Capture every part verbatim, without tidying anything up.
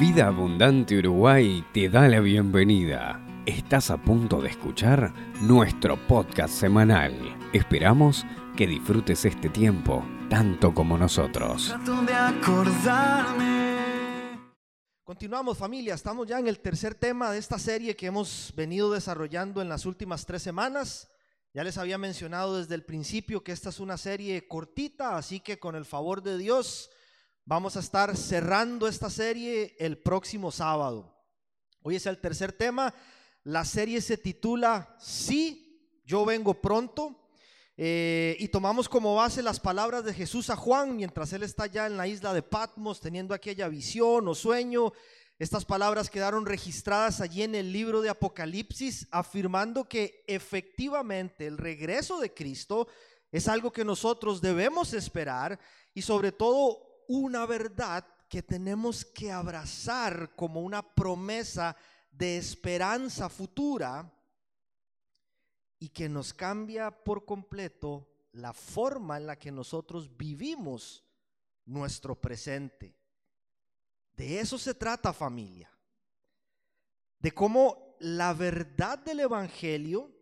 Vida Abundante Uruguay te da la bienvenida. Estás a punto de escuchar nuestro podcast semanal. Esperamos que disfrutes este tiempo tanto como nosotros. Trato de acordarme. Continuamos, familia, estamos ya en el tercer tema de esta serie que hemos venido desarrollando en las últimas tres semanas. Ya les había mencionado desde el principio que esta es una serie cortita, así que con el favor de Dios vamos a estar cerrando esta serie el próximo sábado. Hoy es el tercer tema. La serie se titula Sí, yo vengo pronto. Eh, y tomamos como base las palabras de Jesús a Juan mientras él está ya en la isla de Patmos teniendo aquella visión o sueño. Estas palabras quedaron registradas allí en el libro de Apocalipsis, afirmando que efectivamente el regreso de Cristo es algo que nosotros debemos esperar y sobre todo una verdad que tenemos que abrazar como una promesa de esperanza futura y que nos cambia por completo la forma en la que nosotros vivimos nuestro presente. De eso se trata, familia. De cómo la verdad del Evangelio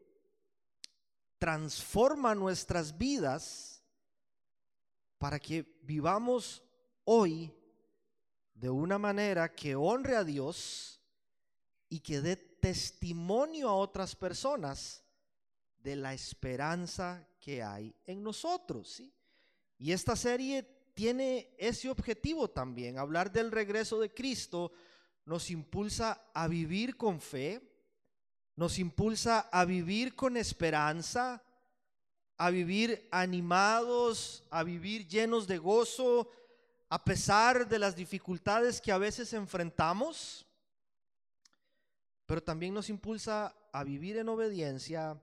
transforma nuestras vidas para que vivamos hoy de una manera que honre a Dios y que dé testimonio a otras personas de la esperanza que hay en nosotros, ¿sí? Y esta serie tiene ese objetivo también. Hablar del regreso de Cristo nos impulsa a vivir con fe, nos impulsa a vivir con esperanza, a vivir animados, a vivir llenos de gozo, a pesar de las dificultades que a veces enfrentamos, pero también nos impulsa a vivir en obediencia,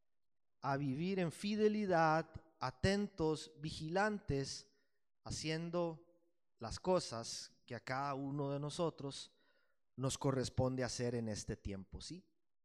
a vivir en fidelidad, atentos, vigilantes, haciendo las cosas que a cada uno de nosotros nos corresponde hacer en este tiempo, ¿sí?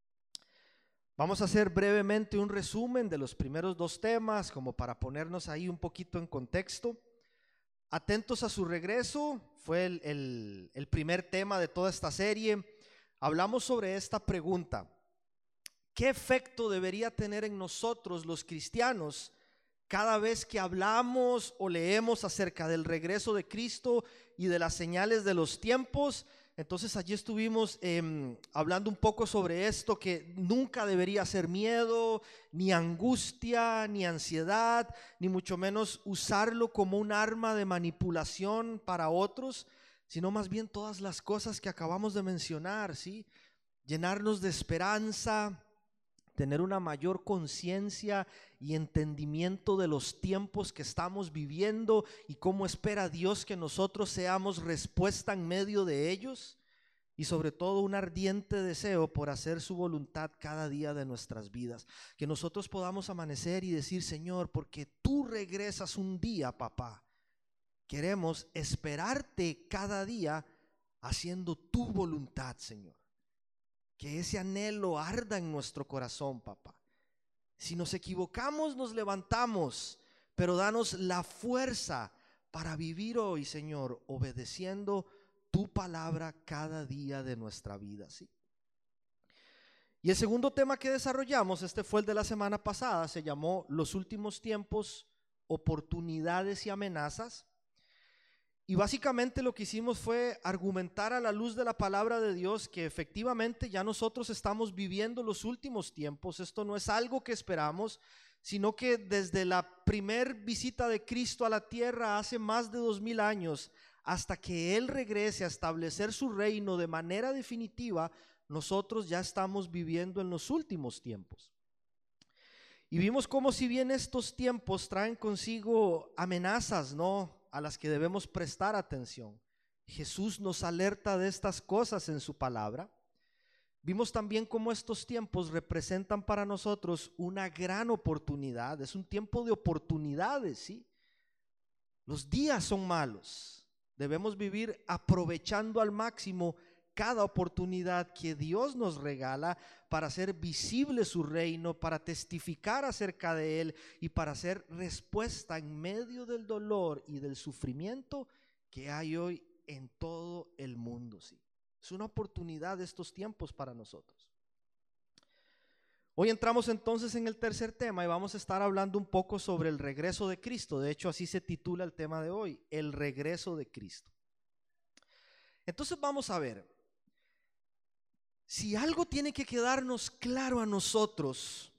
Vamos a hacer brevemente un resumen de los primeros dos temas, como para ponernos ahí un poquito en contexto. Atentos a su regreso fue el, el, el primer tema de toda esta serie. Hablamos sobre esta pregunta: ¿qué efecto debería tener en nosotros los cristianos cada vez que hablamos o leemos acerca del regreso de Cristo y de las señales de los tiempos? Entonces allí estuvimos eh, hablando un poco sobre esto, que nunca debería ser miedo, ni angustia, ni ansiedad, ni mucho menos usarlo como un arma de manipulación para otros, sino más bien todas las cosas que acabamos de mencionar, ¿sí? Llenarnos de esperanza, tener una mayor conciencia y entendimiento de los tiempos que estamos viviendo y cómo espera Dios que nosotros seamos respuesta en medio de ellos, y sobre todo un ardiente deseo por hacer su voluntad cada día de nuestras vidas. Que nosotros podamos amanecer y decir: Señor, porque tú regresas un día, papá, queremos esperarte cada día haciendo tu voluntad, Señor. Que ese anhelo arda en nuestro corazón, papá. Si nos equivocamos, nos levantamos, pero danos la fuerza para vivir hoy, Señor, obedeciendo tu palabra cada día de nuestra vida, ¿sí? Y el segundo tema que desarrollamos, este fue el de la semana pasada, se llamó Los últimos tiempos, oportunidades y amenazas. Y básicamente lo que hicimos fue argumentar a la luz de la palabra de Dios que efectivamente ya nosotros estamos viviendo los últimos tiempos. Esto no es algo que esperamos, sino que desde la primer visita de Cristo a la tierra hace más de dos mil años, hasta que Él regrese a establecer su reino de manera definitiva, nosotros ya estamos viviendo en los últimos tiempos. Y vimos cómo, si bien estos tiempos traen consigo amenazas, ¿no?, a las que debemos prestar atención, Jesús nos alerta de estas cosas en su palabra. Vimos también cómo estos tiempos representan para nosotros una gran oportunidad. Es un tiempo de oportunidades, ¿sí? Los días son malos. Debemos vivir aprovechando al máximo cada oportunidad que Dios nos regala para hacer visible su reino, para testificar acerca de Él y para hacer respuesta en medio del dolor y del sufrimiento que hay hoy en todo el mundo, sí. Es una oportunidad de estos tiempos para nosotros. Hoy entramos entonces en el tercer tema y vamos a estar hablando un poco sobre el regreso de Cristo. De hecho, así se titula el tema de hoy, el regreso de Cristo. Entonces vamos a ver, si algo tiene que quedarnos claro a nosotros,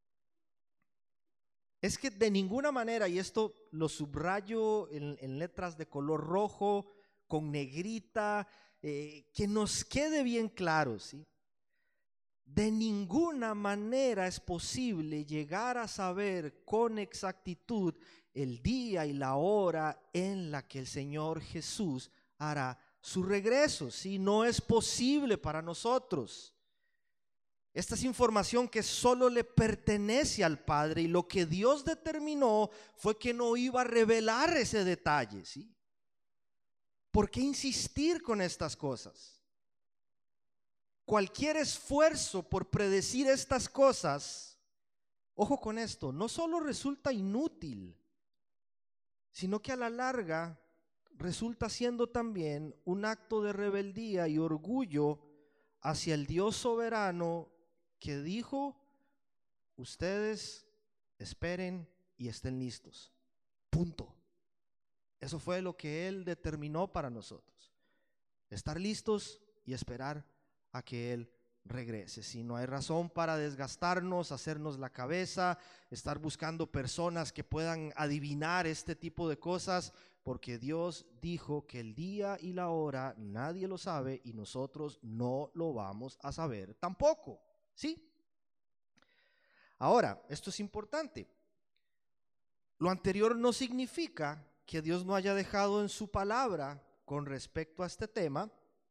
es que de ninguna manera, y esto lo subrayo en, en letras de color rojo, con negrita, eh, que nos quede bien claro, ¿sí? De ninguna manera es posible llegar a saber con exactitud el día y la hora en la que el Señor Jesús hará su regreso. Si no es posible para nosotros. Esta es información que solo le pertenece al Padre, y lo que Dios determinó fue que no iba a revelar ese detalle, ¿sí? ¿Por qué insistir con estas cosas? Cualquier esfuerzo por predecir estas cosas, ojo con esto, no solo resulta inútil, sino que a la larga resulta siendo también un acto de rebeldía y orgullo hacia el Dios soberano que dijo: ustedes esperen y estén listos. Punto. Eso fue lo que Él determinó para nosotros. Estar listos y esperar a que Él regrese. Si no hay razón para desgastarnos, hacernos la cabeza, estar buscando personas que puedan adivinar este tipo de cosas, porque Dios dijo que el día y la hora nadie lo sabe y nosotros no lo vamos a saber tampoco, ¿sí? Ahora, esto es importante. Lo anterior no significa que Dios no haya dejado en su palabra con respecto a este tema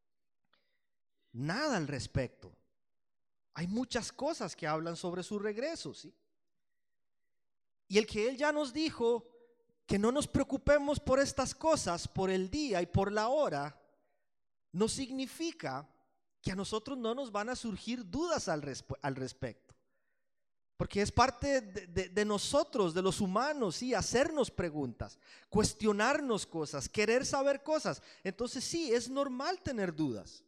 nada al respecto. Hay muchas cosas que hablan sobre su regreso, ¿sí? Y el que Él ya nos dijo que no nos preocupemos por estas cosas, por el día y por la hora, no significa que a nosotros no nos van a surgir dudas al, resp- al respecto. Porque es parte de, de, de nosotros, de los humanos, sí, hacernos preguntas, cuestionarnos cosas, querer saber cosas. Entonces sí, es normal tener dudas.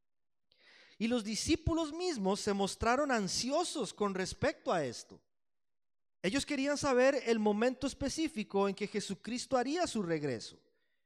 Y los discípulos mismos se mostraron ansiosos con respecto a esto. Ellos querían saber el momento específico en que Jesucristo haría su regreso.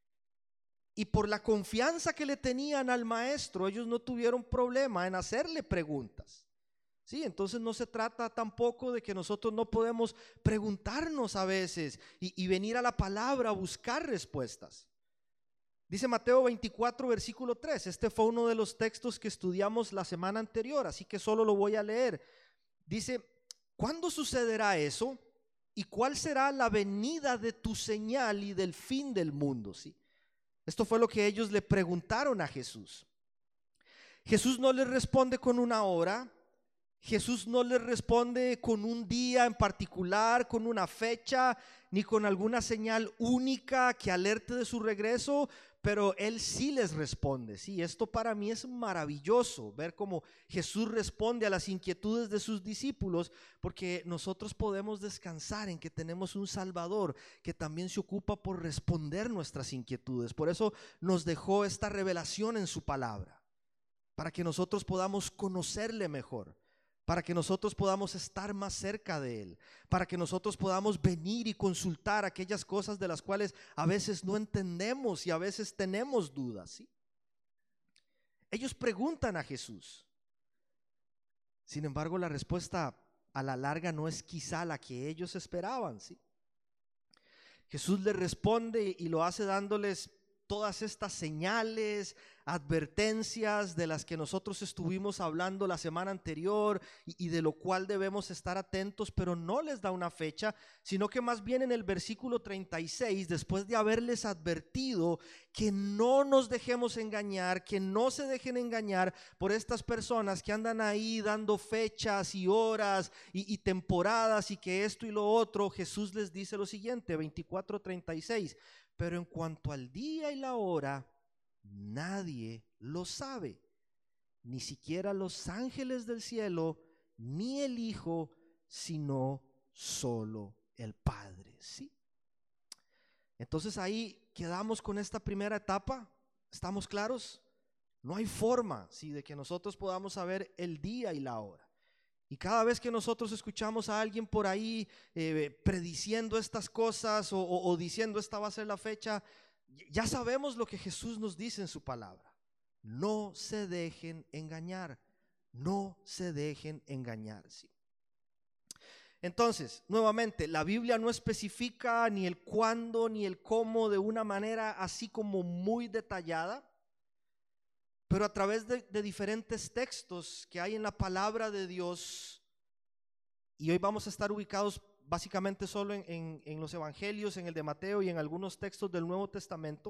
Y por la confianza que le tenían al maestro, ellos no tuvieron problema en hacerle preguntas. Sí, entonces no se trata tampoco de que nosotros no podemos preguntarnos a veces y, y venir a la palabra a buscar respuestas. Dice Mateo veinticuatro, versículo tres. Este fue uno de los textos que estudiamos la semana anterior, así que solo lo voy a leer. Dice: ¿cuándo sucederá eso? ¿Y cuál será la venida de tu señal y del fin del mundo? ¿Sí? Esto fue lo que ellos le preguntaron a Jesús. Jesús no les responde con una hora. Jesús no les responde con un día en particular, con una fecha, ni con alguna señal única que alerte de su regreso, pero Él sí les responde. Sí, esto para mí es maravilloso, ver cómo Jesús responde a las inquietudes de sus discípulos, porque nosotros podemos descansar en que tenemos un Salvador que también se ocupa por responder nuestras inquietudes. Por eso nos dejó esta revelación en su palabra, para que nosotros podamos conocerle mejor, para que nosotros podamos estar más cerca de Él, para que nosotros podamos venir y consultar aquellas cosas de las cuales a veces no entendemos y a veces tenemos dudas, ¿sí? Ellos preguntan a Jesús. Sin embargo, la respuesta a la larga no es quizá la que ellos esperaban, ¿sí? Jesús les responde y lo hace dándoles todas estas señales, advertencias de las que nosotros estuvimos hablando la semana anterior y, y de lo cual debemos estar atentos, pero no les da una fecha, sino que más bien en el versículo treinta y seis, después de haberles advertido que no nos dejemos engañar, que no se dejen engañar por estas personas que andan ahí dando fechas y horas y, y temporadas y que esto y lo otro, Jesús les dice lo siguiente, veinticuatro treinta y seis: pero en cuanto al día y la hora, nadie lo sabe, ni siquiera los ángeles del cielo, ni el Hijo, sino solo el Padre. ¿Sí? Entonces ahí quedamos con esta primera etapa. ¿Estamos claros? No hay forma, ¿sí?, de que nosotros podamos saber el día y la hora. Y cada vez que nosotros escuchamos a alguien por ahí eh, prediciendo estas cosas o, o, o diciendo esta va a ser la fecha, ya sabemos lo que Jesús nos dice en su palabra. No se dejen engañar, no se dejen engañar, ¿sí? Entonces, nuevamente, la Biblia no especifica ni el cuándo ni el cómo de una manera así como muy detallada, pero a través de, de diferentes textos que hay en la palabra de Dios, y hoy vamos a estar ubicados básicamente solo en, en, en los evangelios, en el de Mateo y en algunos textos del Nuevo Testamento,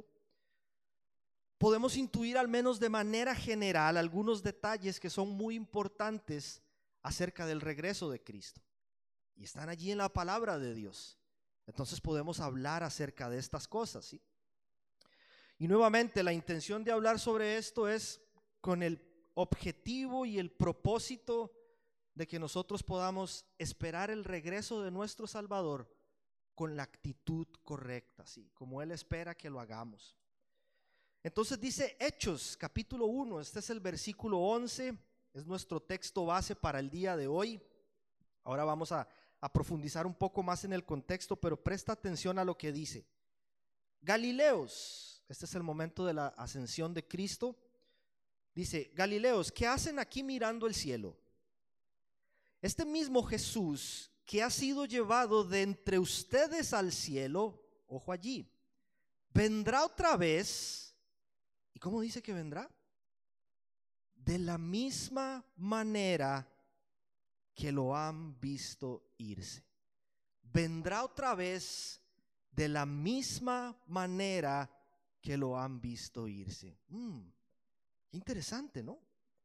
podemos intuir al menos de manera general algunos detalles que son muy importantes acerca del regreso de Cristo. Y están allí en la palabra de Dios. Entonces podemos hablar acerca de estas cosas, ¿sí? Y nuevamente la intención de hablar sobre esto es con el objetivo y el propósito de que nosotros podamos esperar el regreso de nuestro Salvador con la actitud correcta, ¿sí?, como Él espera que lo hagamos. Entonces dice Hechos capítulo uno, este es el versículo once, es nuestro texto base para el día de hoy. Ahora vamos a, a profundizar un poco más en el contexto, pero presta atención a lo que dice. Galileos, este es el momento de la ascensión de Cristo. Dice: Galileos, ¿qué hacen aquí mirando el cielo? Este mismo Jesús que ha sido llevado de entre ustedes al cielo, ojo allí, vendrá otra vez. ¿Y cómo dice que vendrá? De la misma manera que lo han visto irse. Vendrá otra vez de la misma manera que lo han visto irse. Mm, qué interesante, ¿no?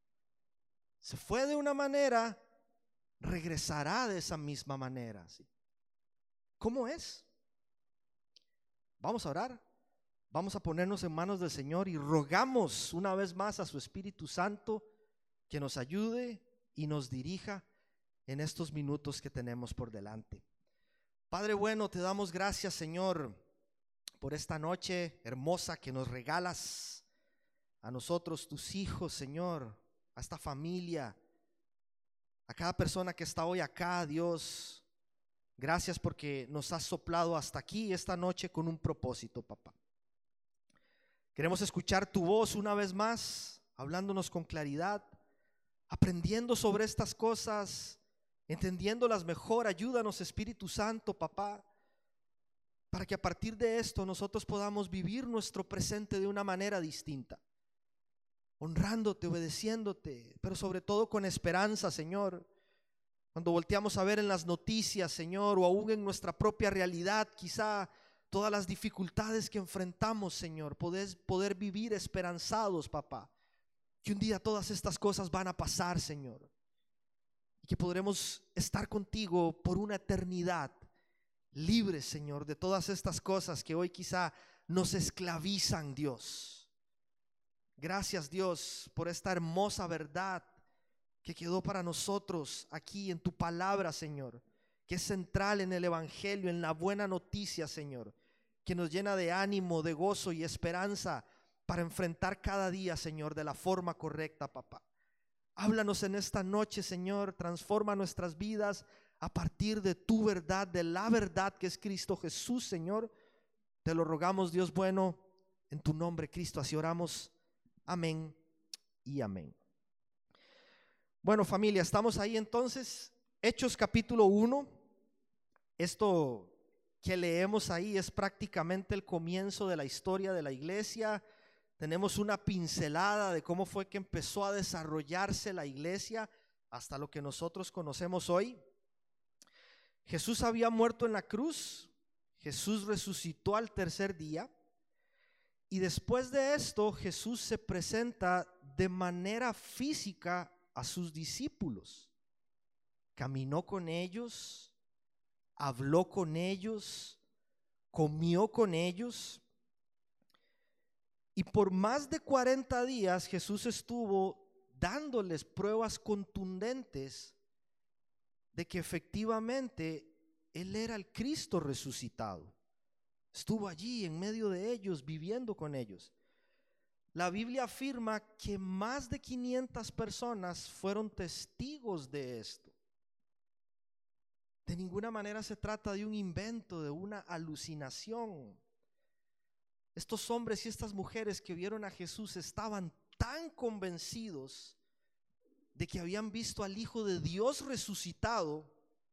Se fue de una manera, regresará de esa misma manera, ¿sí? ¿Cómo es? Vamos a orar, vamos a ponernos en manos del Señor y rogamos una vez más a su Espíritu Santo que nos ayude y nos dirija en estos minutos que tenemos por delante. Padre bueno, te damos gracias, Señor, por esta noche hermosa que nos regalas a nosotros, tus hijos, Señor, a esta familia, a cada persona que está hoy acá, Dios. Gracias porque nos has soplado hasta aquí esta noche con un propósito, papá. Queremos escuchar tu voz una vez más, hablándonos con claridad, aprendiendo sobre estas cosas, entendiéndolas mejor. Ayúdanos, Espíritu Santo, papá, para que a partir de esto nosotros podamos vivir nuestro presente de una manera distinta, honrándote, obedeciéndote, pero sobre todo con esperanza, Señor. Cuando volteamos a ver en las noticias, Señor, o aún en nuestra propia realidad, quizá todas las dificultades que enfrentamos, Señor, poder, poder vivir esperanzados, papá, que un día todas estas cosas van a pasar, Señor, y que podremos estar contigo por una eternidad, libres, Señor, de todas estas cosas que hoy quizá nos esclavizan, Dios. Gracias, Dios, por esta hermosa verdad que quedó para nosotros aquí en tu palabra, Señor, que es central en el evangelio, en la buena noticia, Señor, que nos llena de ánimo, de gozo y esperanza para enfrentar cada día, Señor, de la forma correcta, papá. Háblanos en esta noche, Señor, transforma nuestras vidas a partir de tu verdad, de la verdad que es Cristo Jesús, Señor. Te lo rogamos, Dios bueno, en tu nombre, Cristo, así oramos. Amén y amén. Bueno, familia, estamos ahí entonces, Hechos capítulo uno. Esto que leemos ahí es prácticamente el comienzo de la historia de la iglesia. Tenemos una pincelada de cómo fue que empezó a desarrollarse la iglesia hasta lo que nosotros conocemos hoy. Jesús había muerto en la cruz, Jesús resucitó al tercer día, y después de esto Jesús se presenta de manera física a sus discípulos. Caminó con ellos, habló con ellos, comió con ellos, y por más de cuarenta días Jesús estuvo dándoles pruebas contundentes de que efectivamente Él era el Cristo resucitado. Estuvo allí en medio de ellos, viviendo con ellos. la Biblia afirma que más de quinientas personas fueron testigos de esto. De ninguna manera se trata de un invento, de una alucinación. Estos hombres y estas mujeres que vieron a Jesús estaban tan convencidos de que habían visto al Hijo de Dios resucitado,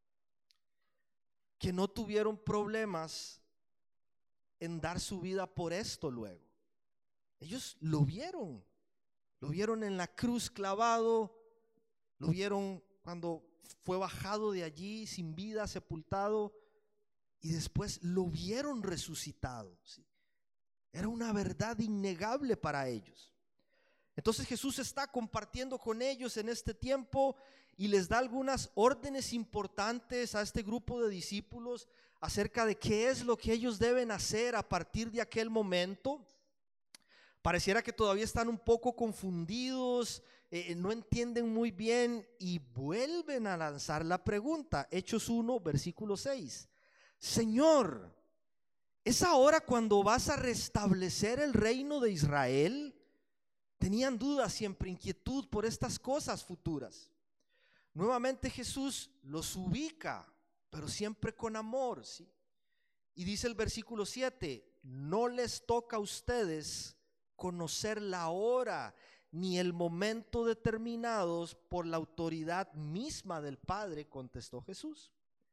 que no tuvieron problemas en dar su vida por esto luego. Ellos lo vieron, lo vieron en la cruz clavado, lo vieron cuando fue bajado de allí sin vida, sepultado, y después lo vieron resucitado, ¿sí? Era una verdad innegable para ellos. Entonces Jesús está compartiendo con ellos en este tiempo y les da algunas órdenes importantes a este grupo de discípulos acerca de qué es lo que ellos deben hacer a partir de aquel momento. Pareciera que todavía están un poco confundidos, eh, no entienden muy bien y vuelven a lanzar la pregunta. Hechos uno, versículo seis. Señor, ¿es ahora cuando vas a restablecer el reino de Israel? Tenían dudas, siempre inquietud por estas cosas futuras. Nuevamente Jesús los ubica, pero siempre con amor, ¿sí? Y dice el versículo siete, no les toca a ustedes conocer la hora ni el momento determinados por la autoridad misma del Padre, contestó Jesús.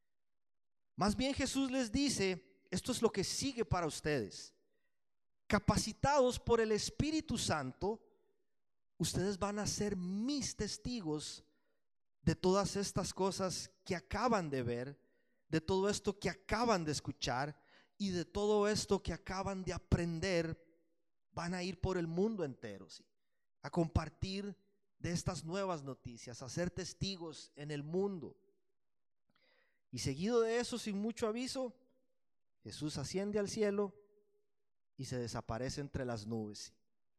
Más bien Jesús les dice, esto es lo que sigue para ustedes. Capacitados por el Espíritu Santo, ustedes van a ser mis testigos de todas estas cosas que acaban de ver, de todo esto que acaban de escuchar y de todo esto que acaban de aprender. Van a ir por el mundo entero, ¿sí? A compartir de estas nuevas noticias, a ser testigos en el mundo. Y seguido de eso, sin mucho aviso, Jesús asciende al cielo y se desaparece entre las nubes.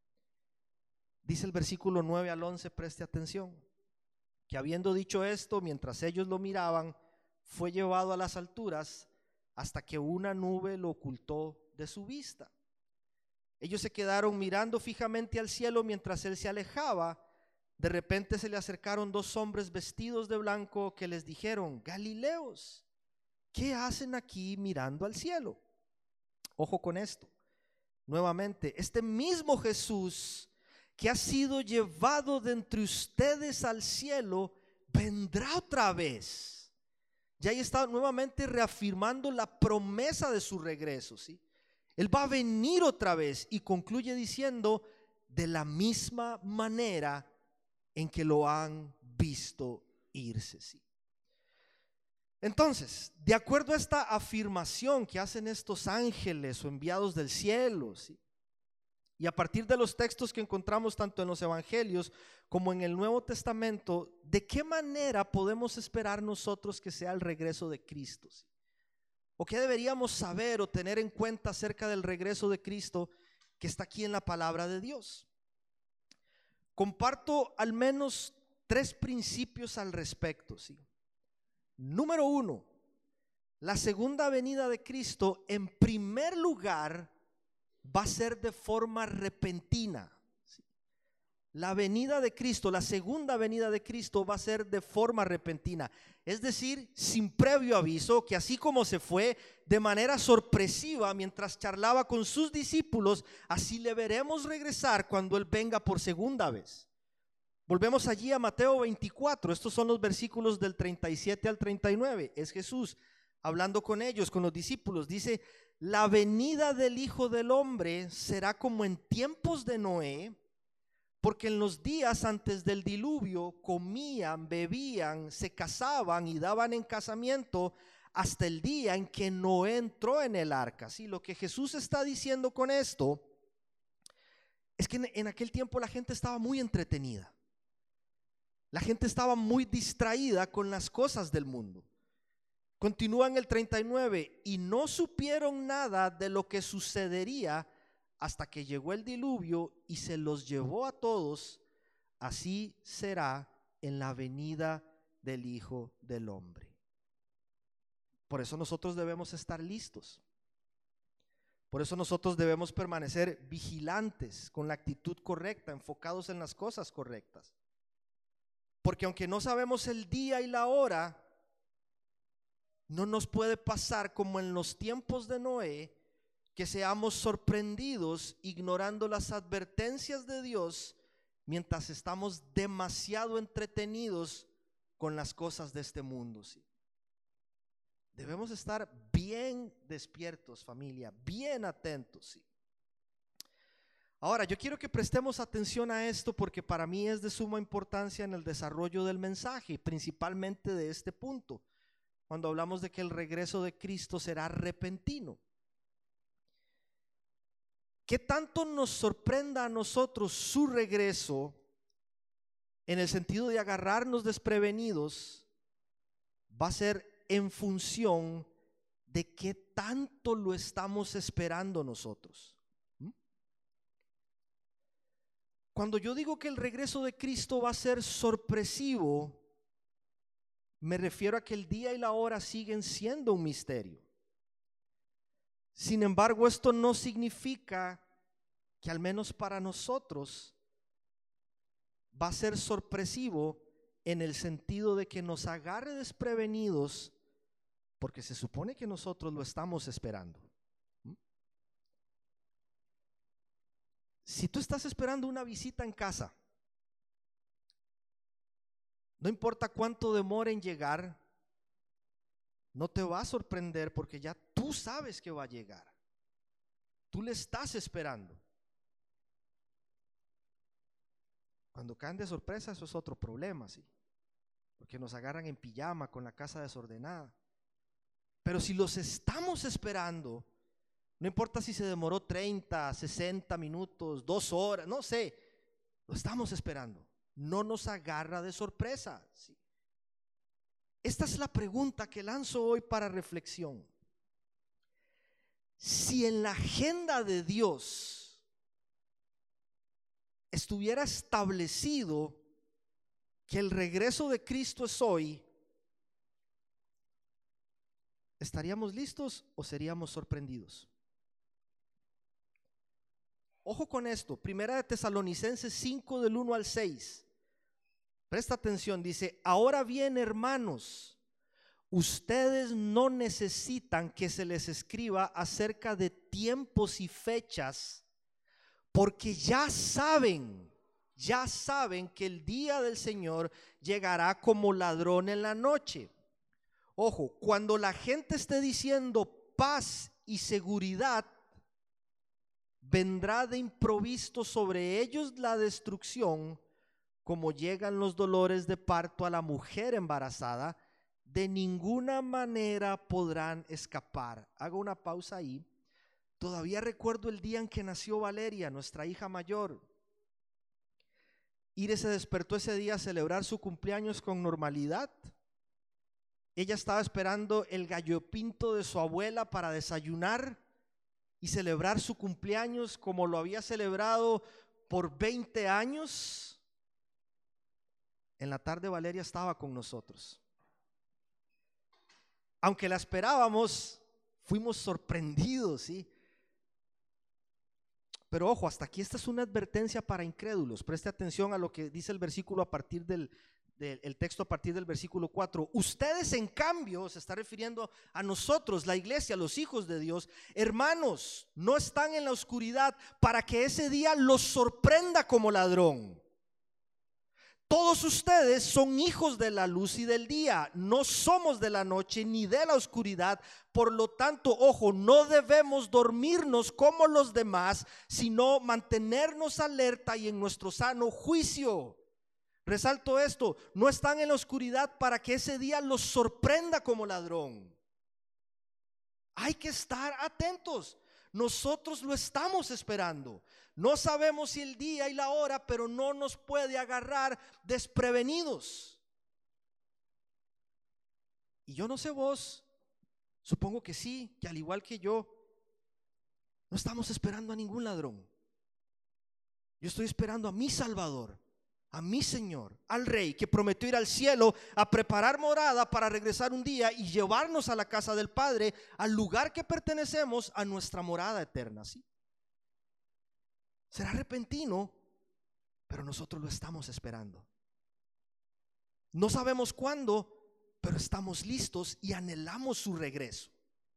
Dice el versículo nueve al once, preste atención, que habiendo dicho esto, mientras ellos lo miraban, fue llevado a las alturas hasta que una nube lo ocultó de su vista. Ellos se quedaron mirando fijamente al cielo mientras él se alejaba. De repente se le acercaron dos hombres vestidos de blanco que les dijeron: Galileos, ¿qué hacen aquí mirando al cielo? Ojo con esto. Nuevamente, este mismo Jesús que ha sido llevado de entre ustedes al cielo, vendrá otra vez. Ya ahí está nuevamente reafirmando la promesa de su regreso, ¿sí? Él va a venir otra vez y concluye diciendo: de la misma manera en que lo han visto irse, ¿sí? Entonces, de acuerdo a esta afirmación que hacen estos ángeles o enviados del cielo, ¿sí? Y a partir de los textos que encontramos tanto en los evangelios como en el Nuevo Testamento, ¿de qué manera podemos esperar nosotros que sea el regreso de Cristo? ¿Sí? ¿O qué deberíamos saber o tener en cuenta acerca del regreso de Cristo que está aquí en la palabra de Dios? Comparto al menos tres principios al respecto, ¿sí? Número uno, la segunda venida de Cristo en primer lugar va a ser de forma repentina, ¿sí? La venida de Cristo, la segunda venida de Cristo va a ser de forma repentina, es decir, sin previo aviso, que así como se fue de manera sorpresiva mientras charlaba con sus discípulos, así le veremos regresar cuando Él venga por segunda vez. Volvemos allí a Mateo veinticuatro, estos son los versículos del treinta y siete al treinta y nueve, es Jesús hablando con ellos, con los discípulos, dice: la venida del Hijo del Hombre será como en tiempos de Noé, porque en los días antes del diluvio comían, bebían, se casaban y daban en casamiento hasta el día en que Noé entró en el arca. ¿Sí? Lo que Jesús está diciendo con esto es que en aquel tiempo la gente estaba muy entretenida. La gente estaba muy distraída con las cosas del mundo. Continúa en el treinta y nueve, y no supieron nada de lo que sucedería hasta que llegó el diluvio y se los llevó a todos. Así será en la venida del Hijo del Hombre. Por eso nosotros debemos estar listos. Por eso nosotros debemos permanecer vigilantes, con la actitud correcta, enfocados en las cosas correctas. Porque aunque no sabemos el día y la hora, no nos puede pasar como en los tiempos de Noé, que seamos sorprendidos ignorando las advertencias de Dios mientras estamos demasiado entretenidos con las cosas de este mundo, ¿sí? Debemos estar bien despiertos, familia, bien atentos, ¿sí? Ahora, yo quiero que prestemos atención a esto porque para mí es de suma importancia en el desarrollo del mensaje, principalmente de este punto, cuando hablamos de que el regreso de Cristo será repentino. ¿Qué tanto nos sorprenda a nosotros su regreso en el sentido de agarrarnos desprevenidos? Va a ser en función de qué tanto lo estamos esperando nosotros. Cuando yo digo que el regreso de Cristo va a ser sorpresivo, me refiero a que el día y la hora siguen siendo un misterio. Sin embargo, esto no significa que al menos para nosotros va a ser sorpresivo en el sentido de que nos agarre desprevenidos, porque se supone que nosotros lo estamos esperando. Si tú estás esperando una visita en casa, no importa cuánto demore en llegar, no te va a sorprender porque ya tú sabes que va a llegar. Tú le estás esperando. Cuando caen de sorpresa, eso es otro problema, ¿sí? Porque nos agarran en pijama con la casa desordenada. Pero si los estamos esperando, no importa si se demoró treinta, sesenta minutos, dos horas, no sé, lo estamos esperando. No nos agarra de sorpresa, ¿sí? Esta es la pregunta que lanzo hoy para reflexión. Si en la agenda de Dios estuviera establecido que el regreso de Cristo es hoy, ¿estaríamos listos o seríamos sorprendidos? Ojo con esto, Primera de Tesalonicenses cinco del uno al seis. Presta atención, dice: ahora bien, hermanos, ustedes no necesitan que se les escriba acerca de tiempos y fechas, porque ya saben, ya saben que el día del Señor llegará como ladrón en la noche. Ojo, cuando la gente esté diciendo paz y seguridad, vendrá de improviso sobre ellos la destrucción, como llegan los dolores de parto a la mujer embarazada. De ninguna manera podrán escapar. Hago una pausa ahí. Todavía recuerdo el día en que nació Valeria, nuestra hija mayor. Ire se despertó ese día a celebrar su cumpleaños con normalidad. Ella estaba esperando el gallo pinto de su abuela para desayunar y celebrar su cumpleaños como lo había celebrado por veinte años. En la tarde Valeria estaba con nosotros. Aunque la esperábamos, fuimos sorprendidos, ¿sí? Pero ojo, hasta aquí esta es una advertencia para incrédulos. Preste atención a lo que dice el versículo a partir del, del el texto a partir del versículo cuatro. Ustedes, en cambio, se está refiriendo a nosotros, la iglesia, los hijos de Dios. Hermanos, no están en la oscuridad para que ese día los sorprenda como ladrón. Todos ustedes son hijos de la luz y del día, no somos de la noche ni de la oscuridad. Por lo tanto, ojo, no debemos dormirnos como los demás, sino mantenernos alerta y en nuestro sano juicio. Resalto esto: no están en la oscuridad para que ese día los sorprenda como ladrón. Hay que estar atentos. Nosotros lo estamos esperando. No sabemos si el día y la hora, pero no nos puede agarrar desprevenidos. Y yo no sé vos, supongo que sí, que al igual que yo, no estamos esperando a ningún ladrón. Yo estoy esperando a mi Salvador, a mi Señor, al Rey, que prometió ir al cielo a preparar morada para regresar un día y llevarnos a la casa del Padre, al lugar que pertenecemos, a nuestra morada eterna, ¿sí? Será repentino, pero nosotros lo estamos esperando. No sabemos cuándo, pero estamos listos y anhelamos su regreso.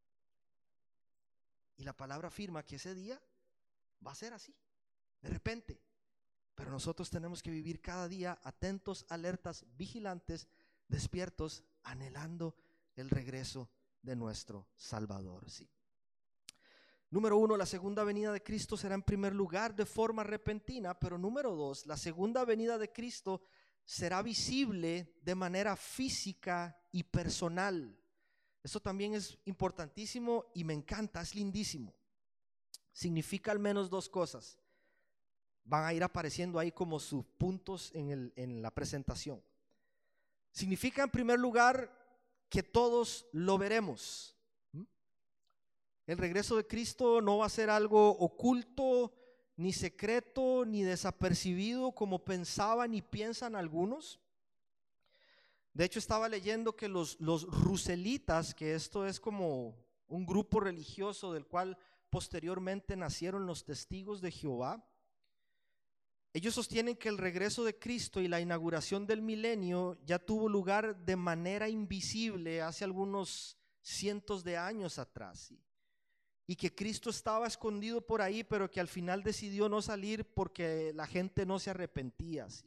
Y la palabra afirma que ese día va a ser así, de repente. Pero nosotros tenemos que vivir cada día atentos, alertas, vigilantes, despiertos, anhelando el regreso de nuestro Salvador, sí. Número uno, la segunda venida de Cristo será en primer lugar de forma repentina, pero número dos, la segunda venida de Cristo será visible de manera física y personal. Esto también es importantísimo y me encanta, es lindísimo. Significa al menos dos cosas. Van a ir apareciendo ahí como sus puntos en, el, en la presentación. Significa en primer lugar que todos lo veremos. El regreso de Cristo no va a ser algo oculto, ni secreto, ni desapercibido como pensaban y piensan algunos. De hecho, estaba leyendo que los, los ruselitas, que esto es como un grupo religioso del cual posteriormente nacieron los testigos de Jehová, ellos sostienen que el regreso de Cristo y la inauguración del milenio ya tuvo lugar de manera invisible hace algunos cientos de años atrás, ¿sí? Y que Cristo estaba escondido por ahí, pero que al final decidió no salir porque la gente no se arrepentía, ¿sí?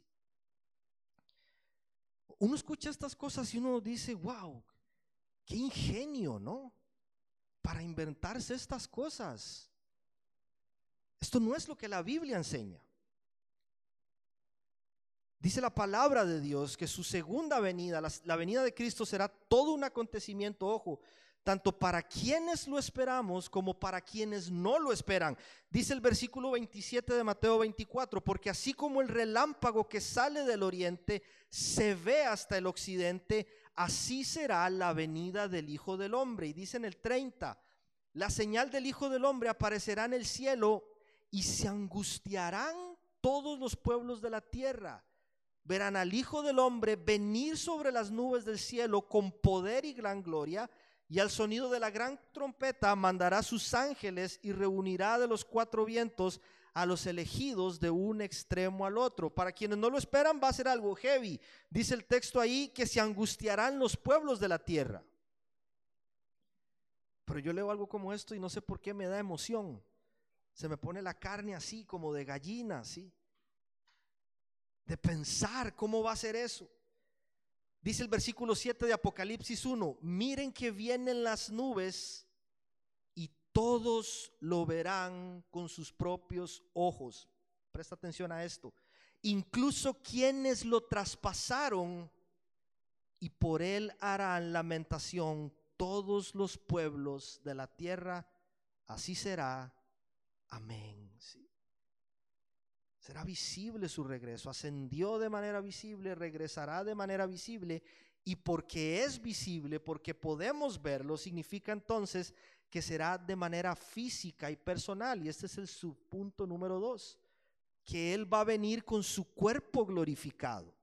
Uno escucha estas cosas y uno dice, wow, qué ingenio, ¿no? Para inventarse estas cosas. Esto no es lo que la Biblia enseña. Dice la palabra de Dios que su segunda venida, la, la venida de Cristo, será todo un acontecimiento, ojo, tanto para quienes lo esperamos como para quienes no lo esperan. Dice el versículo veintisiete de Mateo veinticuatro, porque así como el relámpago que sale del oriente se ve hasta el occidente, así será la venida del Hijo del Hombre. Y dice en el treinta, la señal del Hijo del Hombre aparecerá en el cielo y se angustiarán todos los pueblos de la tierra. Verán al Hijo del Hombre venir sobre las nubes del cielo con poder y gran gloria, y al sonido de la gran trompeta mandará sus ángeles y reunirá de los cuatro vientos a los elegidos de un extremo al otro. Para quienes no lo esperan va a ser algo heavy. Dice el texto ahí que se angustiarán los pueblos de la tierra. Pero yo leo algo como esto y no sé por qué me da emoción. Se me pone la carne así como de gallina, así, de pensar cómo va a ser eso. Dice el versículo siete de Apocalipsis uno, miren que vienen las nubes y todos lo verán con sus propios ojos. Presta atención a esto. Incluso quienes lo traspasaron, y por él harán lamentación todos los pueblos de la tierra. Así será. Amén. Sí. Será visible su regreso. Ascendió de manera visible, regresará de manera visible. Y porque es visible, porque podemos verlo, significa entonces que será de manera física y personal. Y este es el subpunto número dos, que Él va a venir con su cuerpo glorificado.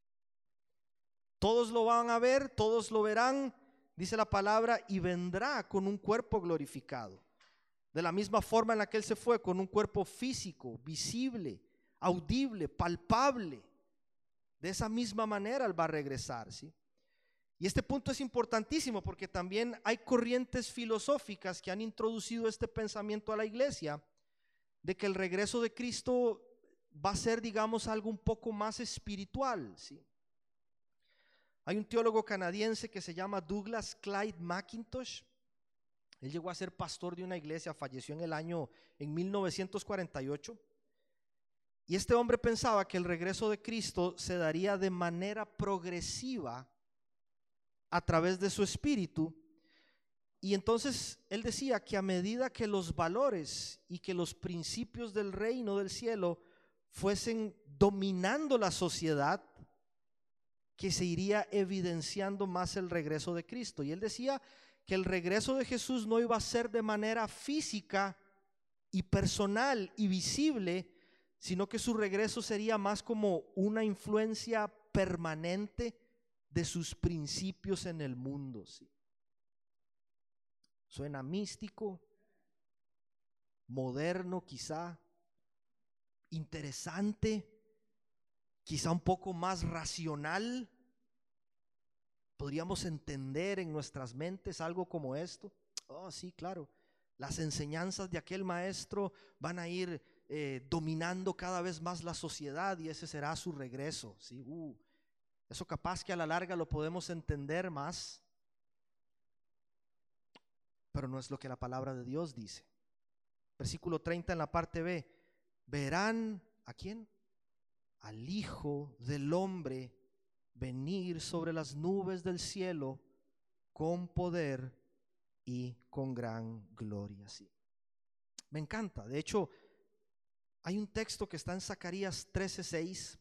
Todos lo van a ver, todos lo verán, dice la palabra, y vendrá con un cuerpo glorificado. De la misma forma en la que Él se fue, con un cuerpo físico, visible, audible, palpable. De esa misma manera Él va a regresar, ¿sí? Y este punto es importantísimo porque también hay corrientes filosóficas que han introducido este pensamiento a la iglesia, de que el regreso de Cristo va a ser, digamos, algo un poco más espiritual, ¿sí? Hay un teólogo canadiense que se llama Douglas Clyde McIntosh. Él llegó a ser pastor de una iglesia, falleció en el año en mil novecientos cuarenta y ocho. Y este hombre pensaba que el regreso de Cristo se daría de manera progresiva a través de su espíritu. Y entonces él decía que a medida que los valores y que los principios del reino del cielo fuesen dominando la sociedad, que se iría evidenciando más el regreso de Cristo. Y él decía que el regreso de Jesús no iba a ser de manera física y personal y visible, sino que su regreso sería más como una influencia permanente de sus principios en el mundo. ¿Sí? Suena místico, moderno quizá, interesante, quizá un poco más racional. ¿Podríamos entender en nuestras mentes algo como esto? Oh, sí, claro. Las enseñanzas de aquel maestro van a ir eh, dominando cada vez más la sociedad y ese será su regreso. ¿Sí? Uh, eso capaz que a la larga lo podemos entender más, pero no es lo que la palabra de Dios dice. Versículo treinta en la parte B. Verán, ¿a quién? Al Hijo del Hombre venir sobre las nubes del cielo con poder y con gran gloria. Sí. Me encanta. De hecho, hay un texto que está en Zacarías trece seis.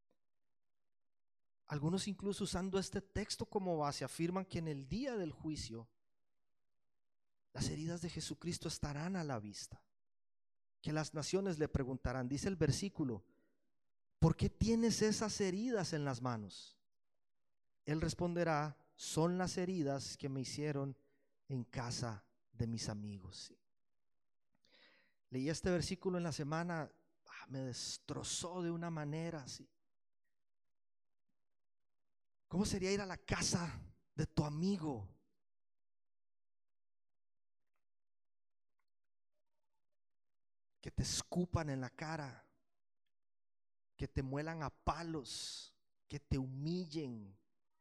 Algunos incluso usando este texto como base afirman que en el día del juicio las heridas de Jesucristo estarán a la vista, que las naciones le preguntarán. Dice el versículo: ¿por qué tienes esas heridas en las manos? Él responderá: son las heridas que me hicieron en casa de mis amigos. Sí. Leí este versículo en la semana, ah, me destrozó de una manera así. ¿Cómo sería ir a la casa de tu amigo? Que te escupan en la cara, que te muelan a palos, que te humillen.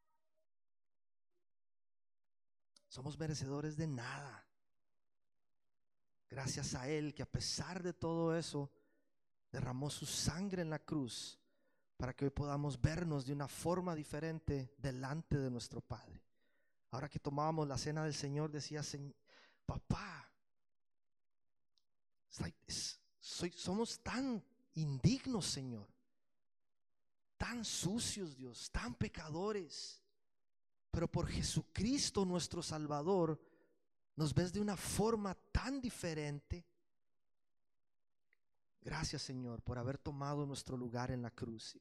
Somos merecedores de nada. Gracias a Él, que a pesar de todo eso derramó su sangre en la cruz para que hoy podamos vernos de una forma diferente delante de nuestro Padre. Ahora que tomábamos la cena del Señor, decía: papá, soy, somos tan indignos, Señor, tan sucios, Dios, tan pecadores, pero por Jesucristo nuestro Salvador nos ves de una forma tan diferente. Gracias, Señor, por haber tomado nuestro lugar en la cruz.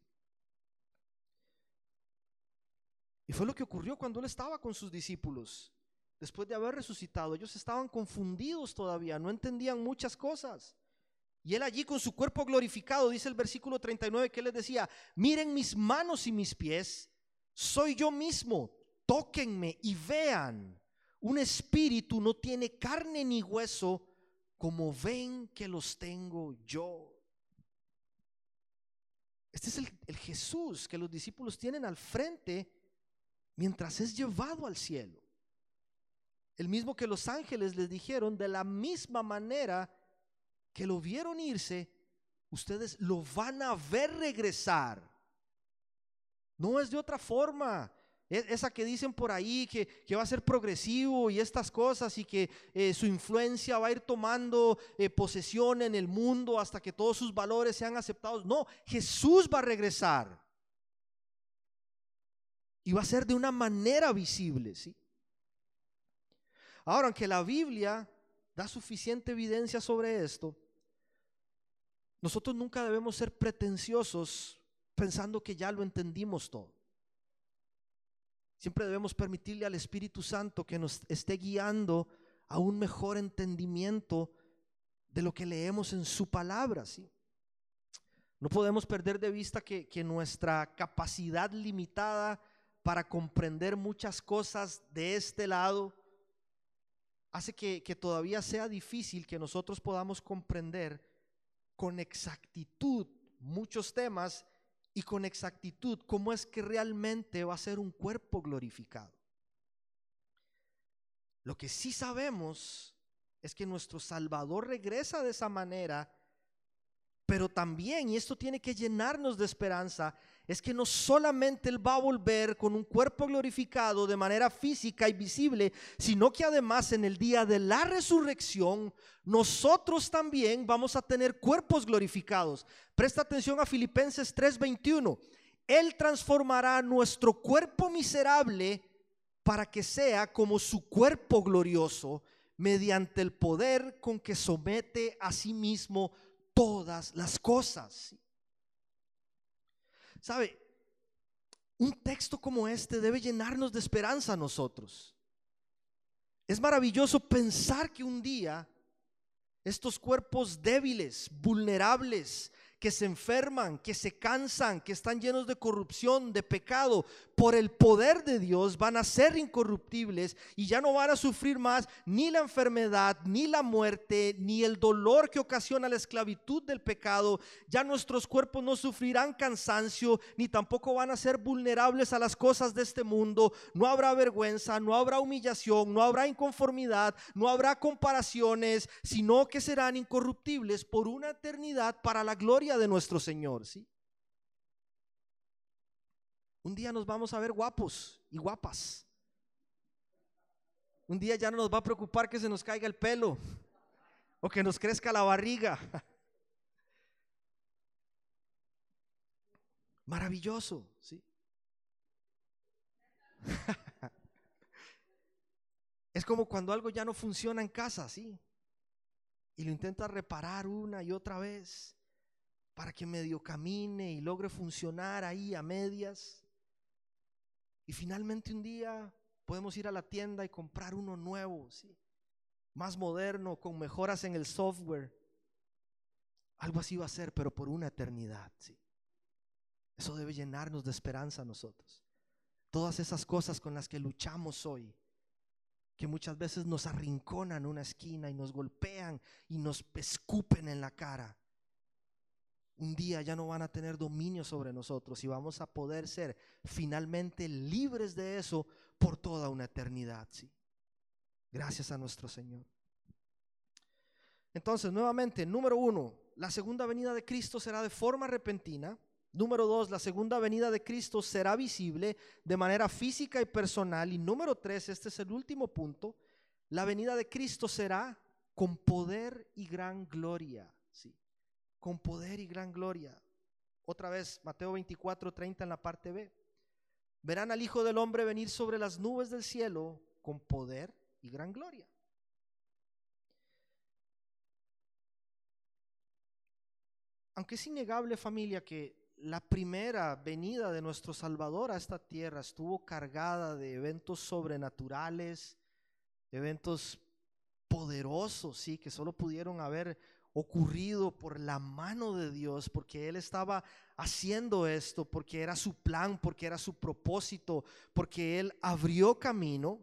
Y fue lo que ocurrió cuando Él estaba con sus discípulos. Después de haber resucitado, ellos estaban confundidos todavía, no entendían muchas cosas. Y Él allí con su cuerpo glorificado, dice el versículo treinta y nueve, que Él les decía: miren mis manos y mis pies, soy yo mismo, tóquenme y vean. Un espíritu no tiene carne ni hueso, como ven que los tengo yo. Este es el, el Jesús que los discípulos tienen al frente mientras es llevado al cielo. El mismo que los ángeles les dijeron: de la misma manera que lo vieron irse, ustedes lo van a ver regresar. No es de otra forma. Esa que dicen por ahí que, que va a ser progresivo y estas cosas, y que eh, su influencia va a ir tomando eh, posesión en el mundo hasta que todos sus valores sean aceptados. No, Jesús va a regresar y va a ser de una manera visible, ¿sí? Ahora, aunque la Biblia da suficiente evidencia sobre esto, nosotros nunca debemos ser pretenciosos pensando que ya lo entendimos todo. Siempre debemos permitirle al Espíritu Santo que nos esté guiando a un mejor entendimiento de lo que leemos en su palabra, ¿sí? No podemos perder de vista que, que nuestra capacidad limitada para comprender muchas cosas de este lado hace que, que todavía sea difícil que nosotros podamos comprender con exactitud muchos temas y con exactitud cómo es que realmente va a ser un cuerpo glorificado. Lo que sí sabemos es que nuestro Salvador regresa de esa manera, pero también, y esto tiene que llenarnos de esperanza, es que no solamente Él va a volver con un cuerpo glorificado de manera física y visible, sino que además en el día de la resurrección nosotros también vamos a tener cuerpos glorificados. Presta atención a Filipenses tres veintiuno. Él transformará nuestro cuerpo miserable para que sea como su cuerpo glorioso, mediante el poder con que somete a sí mismo todas las cosas. ¿Sabe? Un texto como este debe llenarnos de esperanza a nosotros. Es maravilloso pensar que un día estos cuerpos débiles, vulnerables, que se enferman, que se cansan, que están llenos de corrupción, de pecado, por el poder de Dios van a ser incorruptibles y ya no van a sufrir más ni la enfermedad, ni la muerte, ni el dolor que ocasiona la esclavitud del pecado. Ya nuestros cuerpos no sufrirán cansancio, ni tampoco van a ser vulnerables a las cosas de este mundo. No habrá vergüenza, no habrá humillación, no habrá inconformidad, no habrá comparaciones, sino que serán incorruptibles por una eternidad para la gloria de nuestro Señor, ¿sí? Un día nos vamos a ver guapos y guapas. Un día ya no nos va a preocupar que se nos caiga el pelo o que nos crezca la barriga. Maravilloso, ¿sí? Es como cuando algo ya no funciona en casa, ¿sí? Y lo intentas reparar una y otra vez para que medio camine y logre funcionar ahí a medias. Y finalmente un día podemos ir a la tienda y comprar uno nuevo, ¿sí? Más moderno, con mejoras en el software. Algo así va a ser, pero por una eternidad, ¿sí? Eso debe llenarnos de esperanza a nosotros. Todas esas cosas con las que luchamos hoy, que muchas veces nos arrinconan en una esquina y nos golpean y nos escupen en la cara, un día ya no van a tener dominio sobre nosotros y vamos a poder ser finalmente libres de eso por toda una eternidad, ¿sí? Gracias a nuestro Señor. Entonces, nuevamente, número uno, la segunda venida de Cristo será de forma repentina. Número dos, la segunda venida de Cristo será visible de manera física y personal. Y número tres, este es el último punto, la venida de Cristo será con poder y gran gloria, ¿sí? Con poder y gran gloria. Otra vez, Mateo veinticuatro, treinta en la parte B. Verán al Hijo del Hombre venir sobre las nubes del cielo con poder y gran gloria. Aunque es innegable, familia, que la primera venida de nuestro Salvador a esta tierra estuvo cargada de eventos sobrenaturales, eventos poderosos, sí, que solo pudieron haber ocurrido por la mano de Dios, porque Él estaba haciendo esto, porque era su plan, porque era su propósito, porque Él abrió camino.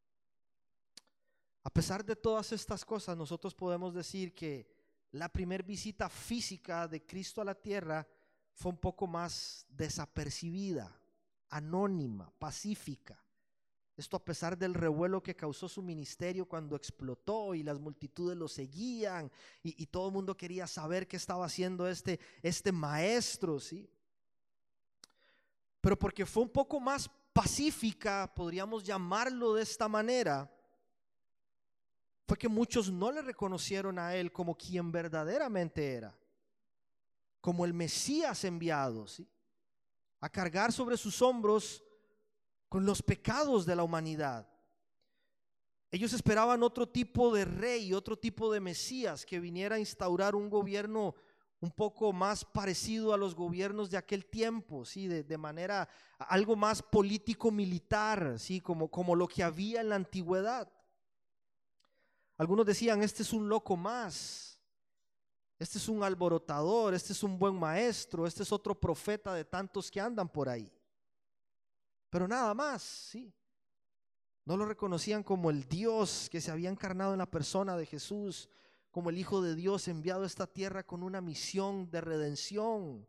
A pesar de todas estas cosas, nosotros podemos decir que la primera visita física de Cristo a la tierra fue un poco más desapercibida, anónima, pacífica. Esto a pesar del revuelo que causó su ministerio cuando explotó y las multitudes lo seguían y, y todo el mundo quería saber qué estaba haciendo este, este maestro, ¿sí? Pero porque fue un poco más pacífica, podríamos llamarlo de esta manera, fue que muchos no le reconocieron a él como quien verdaderamente era, como el Mesías enviado, ¿sí? A cargar sobre sus hombros con los pecados de la humanidad. Ellos esperaban otro tipo de rey, otro tipo de Mesías que viniera a instaurar un gobierno un poco más parecido a los gobiernos de aquel tiempo, ¿sí? de, de manera algo más político-militar, ¿sí? como, como lo que había en la antigüedad. Algunos decían, este es un loco más, este es un alborotador, este es un buen maestro, este es otro profeta de tantos que andan por ahí. Pero nada más, ¿sí? No lo reconocían como el Dios que se había encarnado en la persona de Jesús, como el Hijo de Dios enviado a esta tierra con una misión de redención.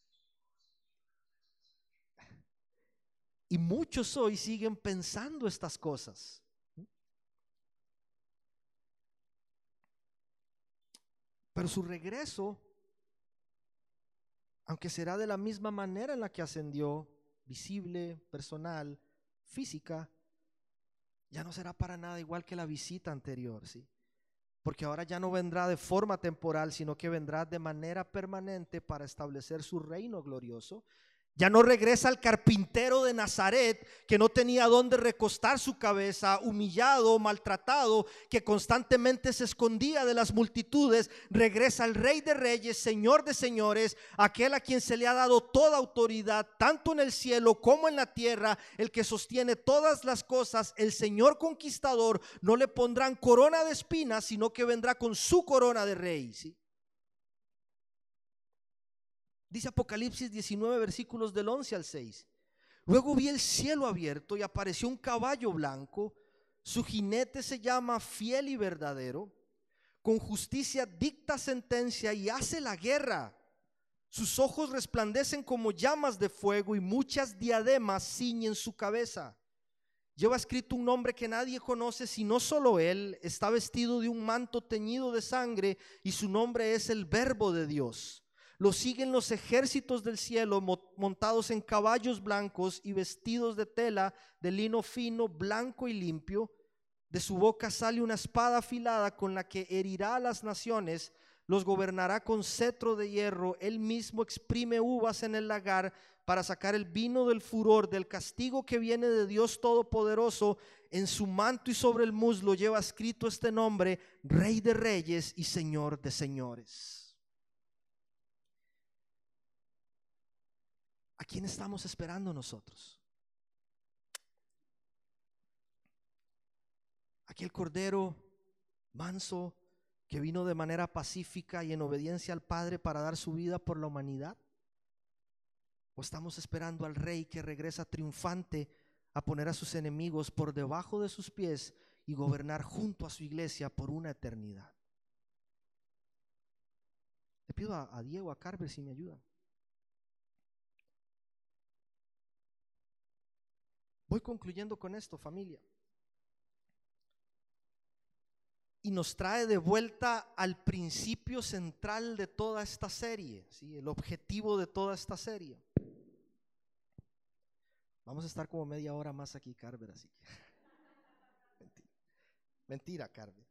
Y muchos hoy siguen pensando estas cosas. Pero su regreso, aunque será de la misma manera en la que ascendió, visible, personal, física, ya no será para nada igual que la visita anterior, ¿sí? Porque ahora ya no vendrá de forma temporal, sino que vendrá de manera permanente para establecer su reino glorioso Ya no regresa al carpintero de Nazaret, que no tenía dónde recostar su cabeza, humillado, maltratado, que constantemente se escondía de las multitudes. Regresa al Rey de Reyes, Señor de Señores, aquel a quien se le ha dado toda autoridad, tanto en el cielo como en la tierra, el que sostiene todas las cosas. El Señor conquistador. No le pondrán corona de espinas, sino que vendrá con su corona de rey, ¿sí? Dice Apocalipsis diecinueve, versículos del once al seis. Luego vi el cielo abierto y apareció un caballo blanco. Su jinete se llama Fiel y Verdadero. Con justicia dicta sentencia y hace la guerra. Sus ojos resplandecen como llamas de fuego y muchas diademas ciñen su cabeza. Lleva escrito un nombre que nadie conoce sino solo él. Está vestido de un manto teñido de sangre y su nombre es el Verbo de Dios. Lo siguen los ejércitos del cielo montados en caballos blancos y vestidos de tela de lino fino, blanco y limpio. De su boca sale una espada afilada con la que herirá a las naciones, los gobernará con cetro de hierro. Él mismo exprime uvas en el lagar para sacar el vino del furor, del castigo que viene de Dios Todopoderoso. En su manto y sobre el muslo lleva escrito este nombre: Rey de Reyes y Señor de Señores. ¿A quién estamos esperando nosotros? Aquel cordero manso que vino de manera pacífica y en obediencia al Padre para dar su vida por la humanidad. ¿O estamos esperando al Rey que regresa triunfante a poner a sus enemigos por debajo de sus pies y gobernar junto a su iglesia por una eternidad? Le pido a, a Diego, a Carver, si me ayudan. Voy concluyendo con esto, familia. Y nos trae de vuelta al principio central de toda esta serie, ¿sí? El objetivo de toda esta serie. Vamos a estar como media hora más aquí, Carver, así que mentira, mentira, Carver.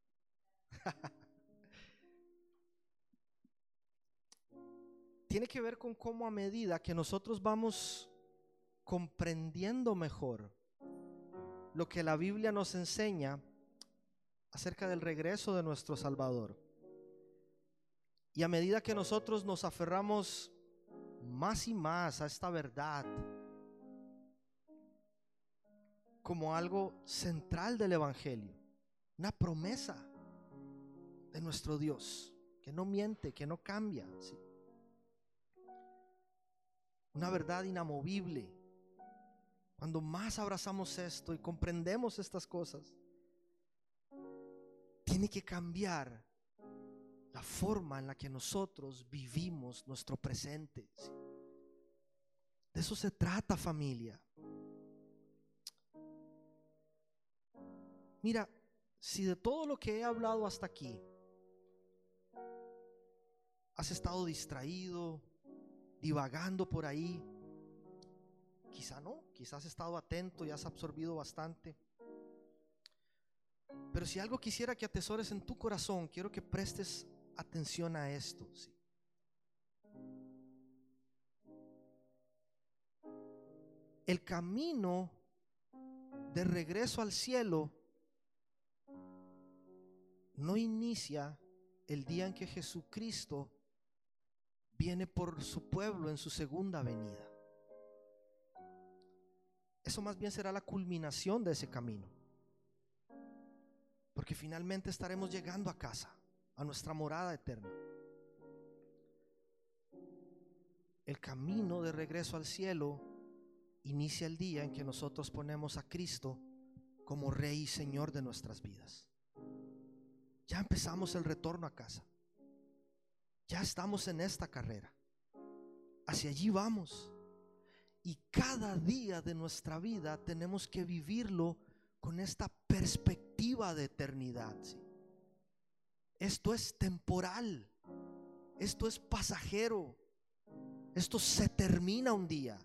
Tiene que ver con cómo, a medida que nosotros vamos comprendiendo mejor lo que la Biblia nos enseña acerca del regreso de nuestro Salvador, y a medida que nosotros nos aferramos más y más a esta verdad como algo central del Evangelio, una promesa de nuestro Dios que no miente, que no cambia, ¿sí? Una verdad inamovible. Cuando más abrazamos esto y comprendemos estas cosas, tiene que cambiar la forma en la que nosotros vivimos nuestro presente, ¿sí? De eso se trata, familia. Mira, si de todo lo que he hablado hasta aquí has estado distraído, divagando por ahí, quizá no, quizás has estado atento y has absorbido bastante. Pero si algo quisiera que atesores en tu corazón, quiero que prestes atención a esto, ¿sí? El camino de regreso al cielo no inicia el día en que Jesucristo viene por su pueblo en su segunda venida. Eso más bien será la culminación de ese camino, porque finalmente estaremos llegando a casa, a nuestra morada eterna. El camino de regreso al cielo inicia el día en que nosotros ponemos a Cristo como Rey y Señor de nuestras vidas. Ya empezamos el retorno a casa. Ya estamos en esta carrera. Hacia allí vamos. Y cada día de nuestra vida tenemos que vivirlo con esta perspectiva de eternidad, ¿sí? Esto es temporal. Esto es pasajero. Esto se termina un día.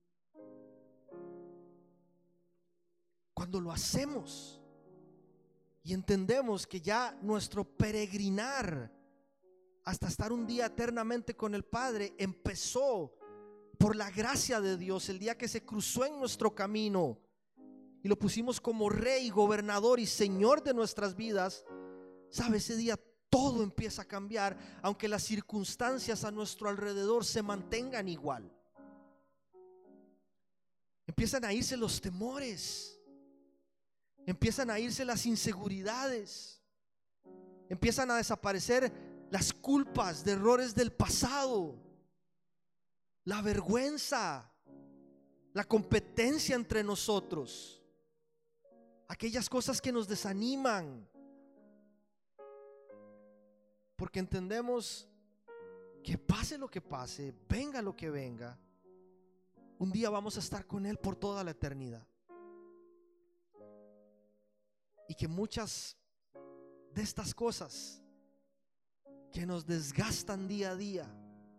Cuando lo hacemos y entendemos que ya nuestro peregrinar hasta estar un día eternamente con el Padre empezó por la gracia de Dios, el día que se cruzó en nuestro camino y lo pusimos como rey, gobernador y señor de nuestras vidas, ¿sabe? Ese día todo empieza a cambiar, aunque las circunstancias a nuestro alrededor se mantengan igual. Empiezan a irse los temores, empiezan a irse las inseguridades, empiezan a desaparecer las culpas de errores del pasado, la vergüenza, la competencia entre nosotros, aquellas cosas que nos desaniman, porque entendemos que pase lo que pase, venga lo que venga, un día vamos a estar con Él por toda la eternidad. Y que muchas de estas cosas que nos desgastan día a día,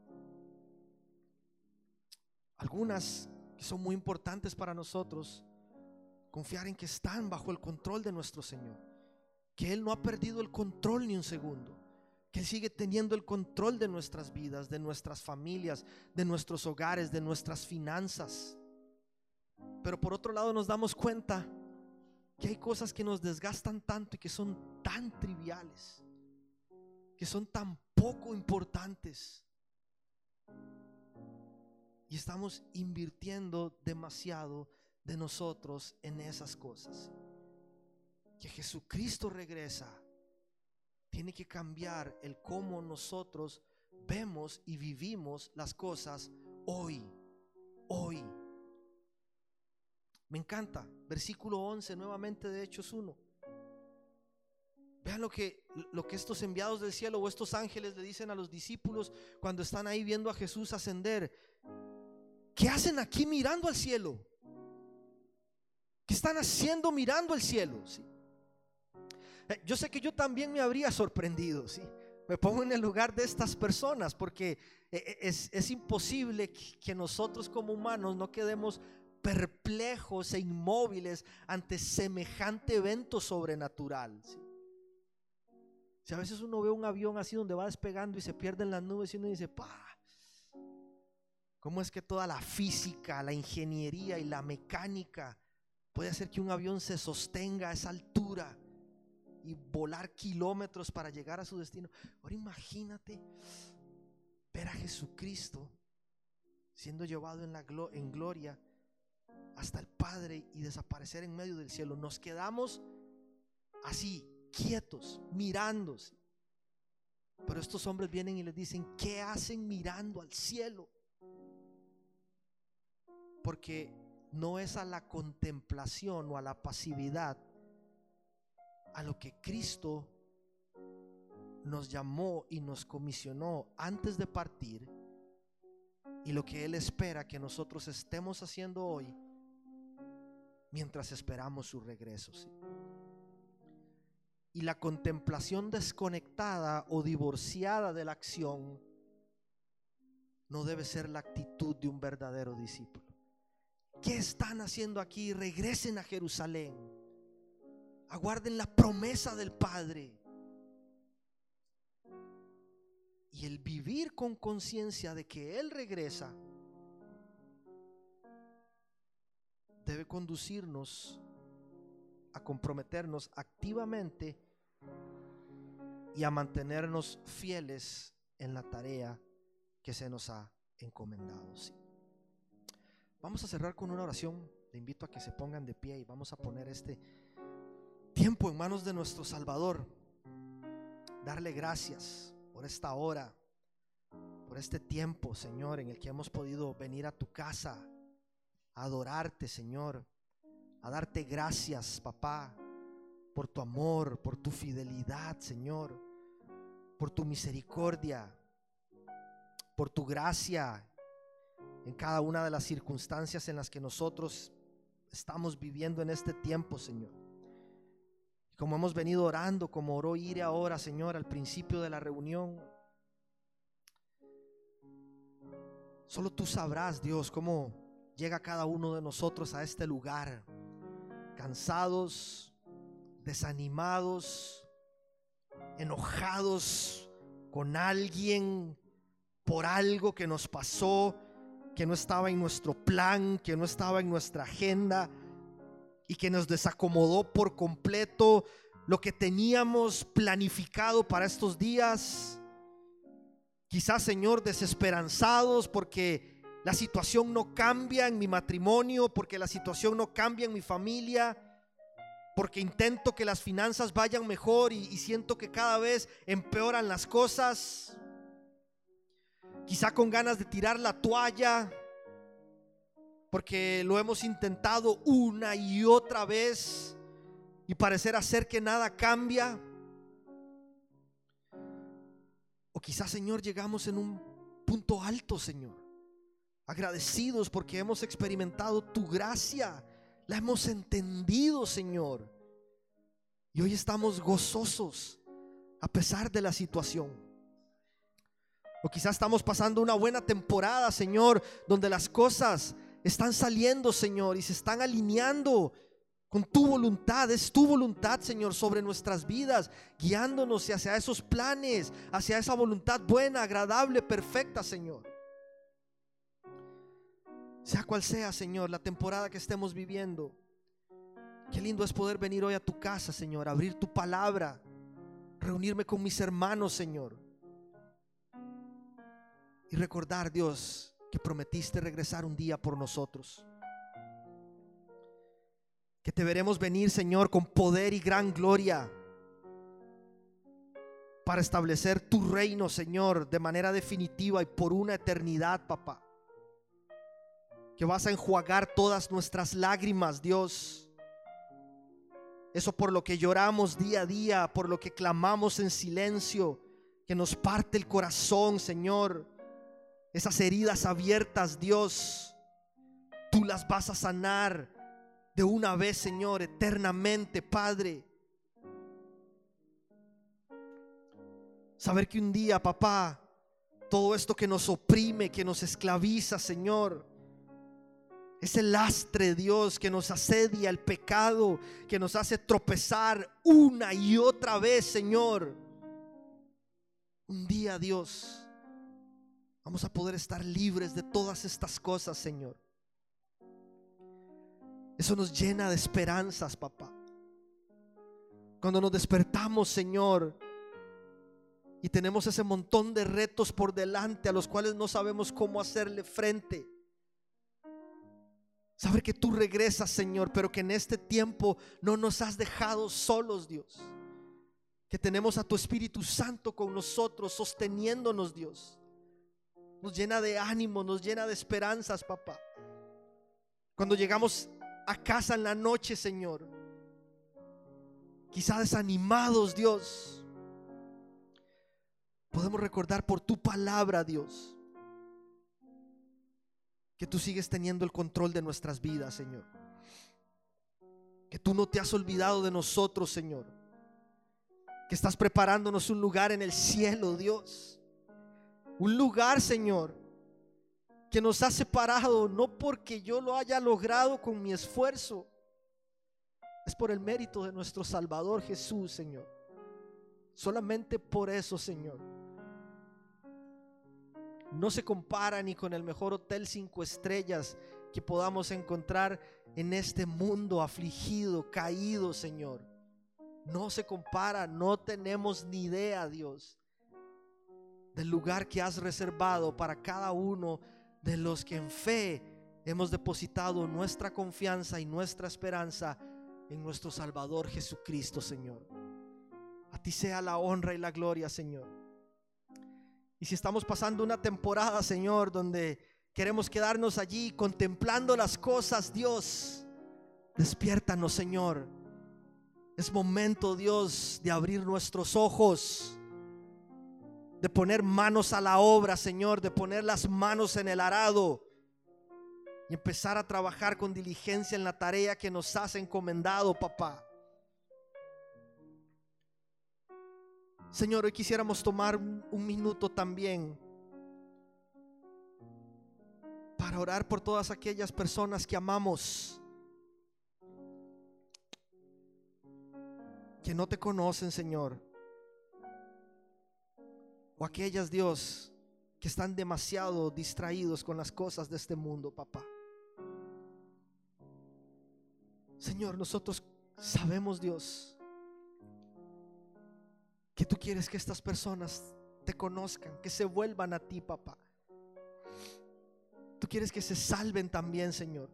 algunas que son muy importantes para nosotros, confiar en que están bajo el control de nuestro Señor, que Él no ha perdido el control ni un segundo, que Él sigue teniendo el control de nuestras vidas, de nuestras familias, de nuestros hogares, de nuestras finanzas. Pero por otro lado nos damos cuenta que hay cosas que nos desgastan tanto y que son tan triviales, que son tan poco importantes, y estamos invirtiendo demasiado de nosotros en esas cosas. Que Jesucristo regresa tiene que cambiar el cómo nosotros vemos y vivimos las cosas hoy, hoy. Me encanta, versículo once nuevamente de Hechos uno. Vean lo que, lo que estos enviados del cielo o estos ángeles le dicen a los discípulos cuando están ahí viendo a Jesús ascender. ¿Qué hacen aquí mirando al cielo? ¿Qué están haciendo mirando al cielo? ¿Sí? Yo sé que yo también me habría sorprendido, ¿sí? Me pongo en el lugar de estas personas, porque es, es imposible que nosotros como humanos no quedemos perplejos e inmóviles ante semejante evento sobrenatural, ¿sí? Si a veces uno ve un avión así donde va despegando y se pierde en las nubes y uno dice, ¡pah! ¿Cómo es que toda la física, la ingeniería y la mecánica puede hacer que un avión se sostenga a esa altura y volar kilómetros para llegar a su destino? Ahora imagínate ver a Jesucristo siendo llevado en, la glo- en gloria hasta el Padre y desaparecer en medio del cielo. Nos quedamos así, quietos, mirándose. Pero estos hombres vienen y les dicen, ¿qué hacen mirando al cielo? Porque no es a la contemplación o a la pasividad a lo que Cristo nos llamó y nos comisionó antes de partir, y lo que Él espera que nosotros estemos haciendo hoy mientras esperamos su regreso, ¿sí? Y la contemplación desconectada o divorciada de la acción no debe ser la actitud de un verdadero discípulo. ¿Qué están haciendo aquí? Regresen a Jerusalén, aguarden la promesa del Padre. Y el vivir con conciencia de que Él regresa debe conducirnos a comprometernos activamente y a mantenernos fieles en la tarea que se nos ha encomendado, ¿sí? Vamos a cerrar con una oración. Le invito a que se pongan de pie y vamos a poner este tiempo en manos de nuestro Salvador. Darle gracias por esta hora, por este tiempo, Señor, en el que hemos podido venir a tu casa a adorarte, Señor, a darte gracias, papá, por tu amor, por tu fidelidad, Señor, por tu misericordia, por tu gracia en cada una de las circunstancias en las que nosotros estamos viviendo en este tiempo, Señor. Como hemos venido orando, como oró Ire ahora, Señor, al principio de la reunión, solo tú sabrás, Dios, cómo llega cada uno de nosotros a este lugar, cansados, desanimados, enojados con alguien por algo que nos pasó, que no estaba en nuestro plan, que no estaba en nuestra agenda y que nos desacomodó por completo lo que teníamos planificado para estos días. Quizás, Señor, desesperanzados porque la situación no cambia en mi matrimonio, porque la situación no cambia en mi familia, porque intento que las finanzas vayan mejor y, y siento que cada vez empeoran las cosas. Quizá con ganas de tirar la toalla, porque lo hemos intentado una y otra vez y parecer ser que nada cambia. O quizás, Señor, llegamos en un punto alto, Señor, agradecidos porque hemos experimentado tu gracia, la hemos entendido, Señor, y hoy estamos gozosos a pesar de la situación. O quizás estamos pasando una buena temporada, Señor, donde las cosas están saliendo, Señor, y se están alineando con tu voluntad. Es tu voluntad, Señor, sobre nuestras vidas, guiándonos hacia esos planes, hacia esa voluntad buena, agradable, perfecta, Señor. Sea cual sea, Señor, la temporada que estemos viviendo, qué lindo es poder venir hoy a tu casa, Señor, abrir tu palabra, reunirme con mis hermanos, Señor, y recordar, Dios, que prometiste regresar un día por nosotros, que te veremos venir, Señor, con poder y gran gloria para establecer tu reino, Señor, de manera definitiva y por una eternidad, papá. Que vas a enjuagar todas nuestras lágrimas, Dios. Eso por lo que lloramos día a día, por lo que clamamos en silencio, que nos parte el corazón, Señor. Esas heridas abiertas, Dios, tú las vas a sanar de una vez, Señor, eternamente, Padre. Saber que un día, papá, todo esto que nos oprime, que nos esclaviza, Señor, ese lastre, Dios, que nos asedia, el pecado que nos hace tropezar una y otra vez, Señor, un día, Dios, vamos a poder estar libres de todas estas cosas, Señor. Eso nos llena de esperanzas, papá. Cuando nos despertamos, Señor, y tenemos ese montón de retos por delante a los cuales no sabemos cómo hacerle frente. Saber que tú regresas, Señor, pero que en este tiempo no nos has dejado solos, Dios. Que tenemos a tu Espíritu Santo con nosotros, sosteniéndonos, Dios. Nos llena de ánimo, nos llena de esperanzas, papá. Cuando llegamos a casa en la noche, Señor, quizá desanimados, Dios, podemos recordar por tu palabra, Dios, que tú sigues teniendo el control de nuestras vidas, Señor. Que tú no te has olvidado de nosotros, Señor. Que estás preparándonos un lugar en el cielo, Dios. Un lugar, Señor, que nos ha separado no porque yo lo haya logrado con mi esfuerzo, es por el mérito de nuestro Salvador Jesús, Señor. Solamente por eso, Señor. No se compara ni con el mejor hotel cinco estrellas que podamos encontrar en este mundo afligido, caído, Señor. No se compara, no tenemos ni idea, Dios, del lugar que has reservado para cada uno de los que en fe hemos depositado nuestra confianza y nuestra esperanza en nuestro Salvador Jesucristo, Señor. A ti sea la honra y la gloria, Señor. Y si estamos pasando una temporada, Señor, donde queremos quedarnos allí contemplando las cosas, Dios, despiértanos, Señor. Es momento, Dios, de abrir nuestros ojos, de poner manos a la obra, Señor, de poner las manos en el arado y empezar a trabajar con diligencia en la tarea que nos has encomendado, papá. Señor, hoy quisiéramos tomar un, un minuto también para orar por todas aquellas personas que amamos, que no te conocen, Señor, o aquellas, Dios, que están demasiado distraídos con las cosas de este mundo, papá. Señor, nosotros sabemos, Dios, que tú quieres que estas personas te conozcan, que se vuelvan a ti, papá. Tú quieres que se salven también, Señor.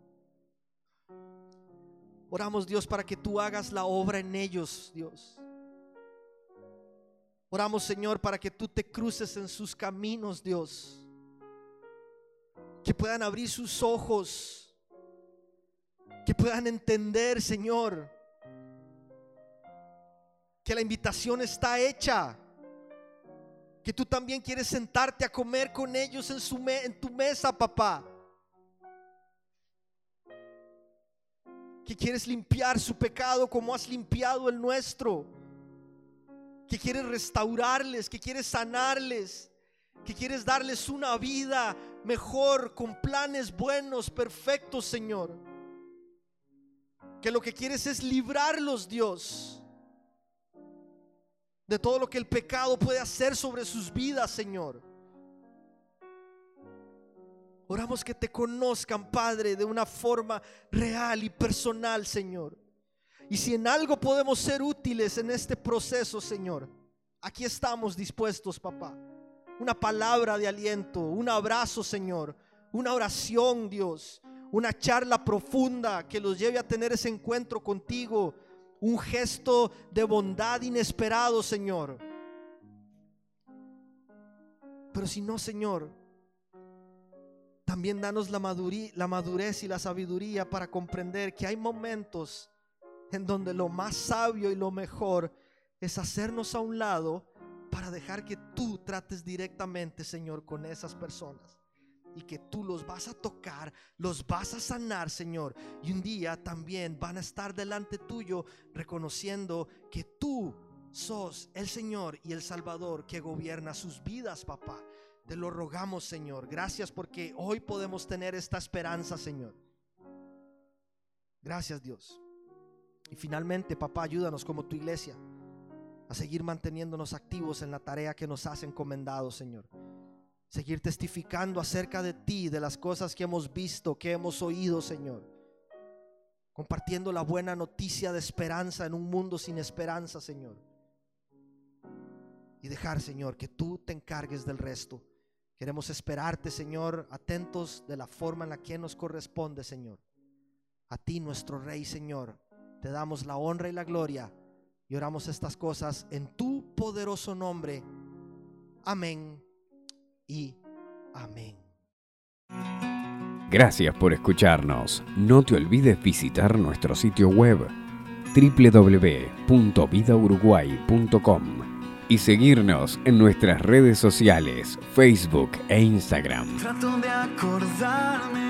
Oramos, Dios, para que tú hagas la obra en ellos, Dios. Oramos, Señor, para que tú te cruces en sus caminos, Dios. Que puedan abrir sus ojos, que puedan entender, Señor, que la invitación está hecha, que tú también quieres sentarte a comer con ellos en, su me- en tu mesa, papá. Que quieres limpiar su pecado como has limpiado el nuestro. Que quieres restaurarles, que quieres sanarles, que quieres darles una vida mejor, con planes buenos, perfectos, Señor. Que lo que quieres es librarlos, Dios, de todo lo que el pecado puede hacer sobre sus vidas, Señor. Oramos que te conozcan, Padre, de una forma real y personal, Señor. Y si en algo podemos ser útiles en este proceso, Señor, aquí estamos dispuestos, papá. Una palabra de aliento, un abrazo, Señor, una oración, Dios, una charla profunda que los lleve a tener ese encuentro contigo, un gesto de bondad inesperado, Señor. Pero si no, Señor, también danos la madurez, la madurez y la sabiduría para comprender que hay momentos en donde lo más sabio y lo mejor es hacernos a un lado para dejar que tú trates directamente, Señor, con esas personas, y que tú los vas a tocar, los vas a sanar, Señor, y un día también van a estar delante tuyo reconociendo que tú sos el Señor y el Salvador que gobierna sus vidas, papá. Te lo rogamos, Señor. Gracias porque hoy podemos tener esta esperanza, Señor. Gracias, Dios. Y finalmente, papá, ayúdanos como tu iglesia a seguir manteniéndonos activos en la tarea que nos has encomendado, Señor. Seguir testificando acerca de ti, de las cosas que hemos visto, que hemos oído, Señor. Compartiendo la buena noticia de esperanza en un mundo sin esperanza, Señor. Y dejar, Señor, que tú te encargues del resto. Queremos esperarte, Señor, atentos de la forma en la que nos corresponde, Señor. A ti, nuestro Rey, Señor, te damos la honra y la gloria y oramos estas cosas en tu poderoso nombre. Amén y amén. Gracias por escucharnos. No te olvides visitar nuestro sitio web doble u doble u doble u punto vida uruguay punto com y seguirnos en nuestras redes sociales, Facebook e Instagram. Trato de acordarme